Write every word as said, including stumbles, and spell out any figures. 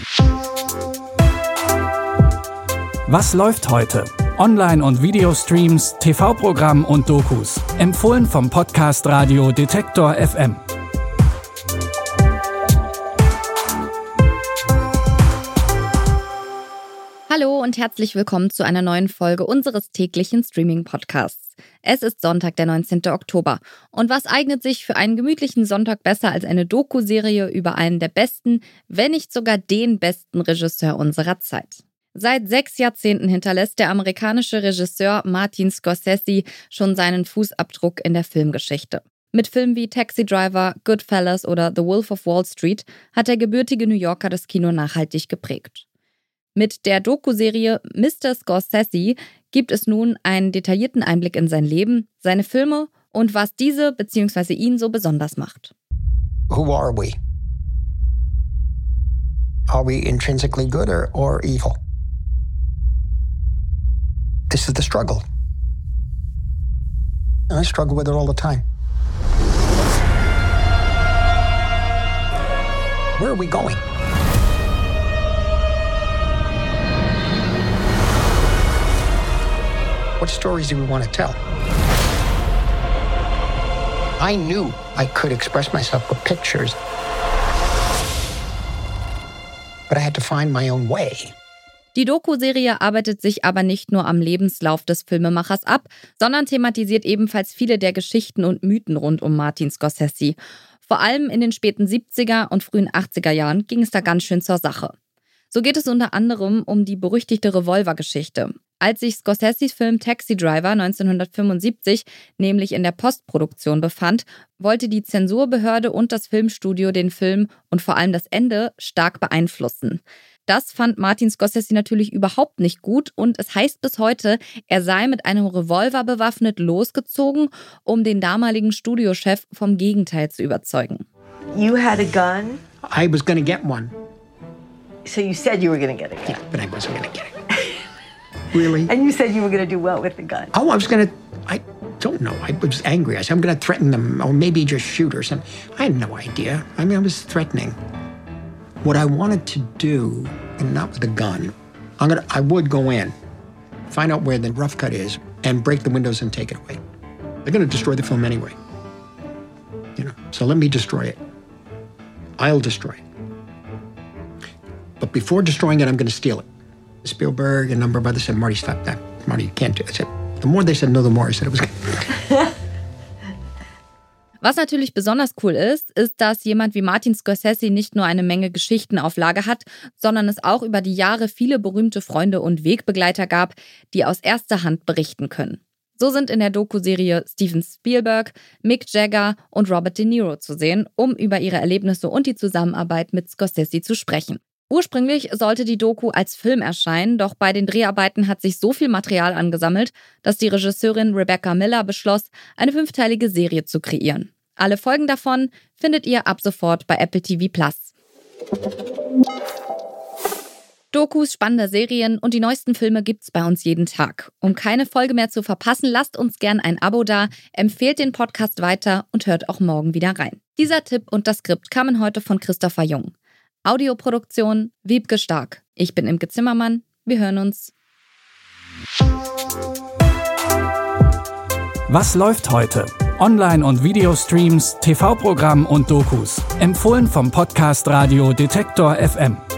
Was läuft heute? Online- und Videostreams, T V-Programm und Dokus. Empfohlen vom Podcast Radio Detektor F M. Hallo und herzlich willkommen zu einer neuen Folge unseres täglichen Streaming-Podcasts. Es ist Sonntag, der neunzehnten Oktober. Und was eignet sich für einen gemütlichen Sonntag besser als eine Doku-Serie über einen der besten, wenn nicht sogar den besten Regisseur unserer Zeit? Seit sechs Jahrzehnten hinterlässt der amerikanische Regisseur Martin Scorsese schon seinen Fußabdruck in der Filmgeschichte. Mit Filmen wie Taxi Driver, Goodfellas oder The Wolf of Wall Street hat der gebürtige New Yorker das Kino nachhaltig geprägt. Mit der Doku-Serie Mister Scorsese gibt es nun einen detaillierten Einblick in sein Leben, seine Filme und was diese bzw. ihn so besonders macht. Who are we? Are we intrinsically good or, or evil? This is the struggle. And I struggle with it all the time. Where are we going? What stories do we want to tell? I knew I could express myself with pictures, but I had to find my own way. Die Doku-Serie arbeitet sich aber nicht nur am Lebenslauf des Filmemachers ab, sondern thematisiert ebenfalls viele der Geschichten und Mythen rund um Martin Scorsese. Vor allem in den späten siebziger und frühen achtziger Jahren ging es da ganz schön zur Sache. So geht es unter anderem um die berüchtigte Revolver-Geschichte. Als sich Scorseses Film Taxi Driver neunzehnhundertfünfundsiebzig nämlich in der Postproduktion befand, wollte die Zensurbehörde und das Filmstudio den Film und vor allem das Ende stark beeinflussen. Das fand Martin Scorsese natürlich überhaupt nicht gut und es heißt bis heute, er sei mit einem Revolver bewaffnet losgezogen, um den damaligen Studiochef vom Gegenteil zu überzeugen. You had a gun? I was going to get one. So you said you were going to get a gun? Yeah, but I wasn't going to get it. Really? And you said you were going to do well with the gun. Oh, I was going to, I don't know. I was angry. I said, I'm going to threaten them or maybe just shoot or something. I had no idea. I mean, I was threatening. What I wanted to do, and not with a gun, I'm gonna, I would go in, find out where the rough cut is, and break the windows and take it away. They're going to destroy the film anyway. You know, so let me destroy it. I'll destroy it. But before destroying it, I'm going to steal it. Spielberg and a number of others said, Marty, stop that. Marty, you can't do it. I said, the more they said no, the more I said it was good. Was natürlich besonders cool ist, ist, dass jemand wie Martin Scorsese nicht nur eine Menge Geschichten auf Lager hat, sondern es auch über die Jahre viele berühmte Freunde und Wegbegleiter gab, die aus erster Hand berichten können. So sind in der Doku-Serie Steven Spielberg, Mick Jagger und Robert De Niro zu sehen, um über ihre Erlebnisse und die Zusammenarbeit mit Scorsese zu sprechen. Ursprünglich sollte die Doku als Film erscheinen, doch bei den Dreharbeiten hat sich so viel Material angesammelt, dass die Regisseurin Rebecca Miller beschloss, eine fünfteilige Serie zu kreieren. Alle Folgen davon findet ihr ab sofort bei Apple T V Plus. Dokus, spannende Serien und die neuesten Filme gibt's bei uns jeden Tag. Um keine Folge mehr zu verpassen, lasst uns gern ein Abo da, empfehlt den Podcast weiter und hört auch morgen wieder rein. Dieser Tipp und das Skript kamen heute von Christopher Jung. Audioproduktion Wiebke Stark. Ich bin Imke Zimmermann. Wir hören uns. Was läuft heute? Online- und Videostreams, T V-Programm und Dokus. Empfohlen vom Podcast Radio Detektor F M.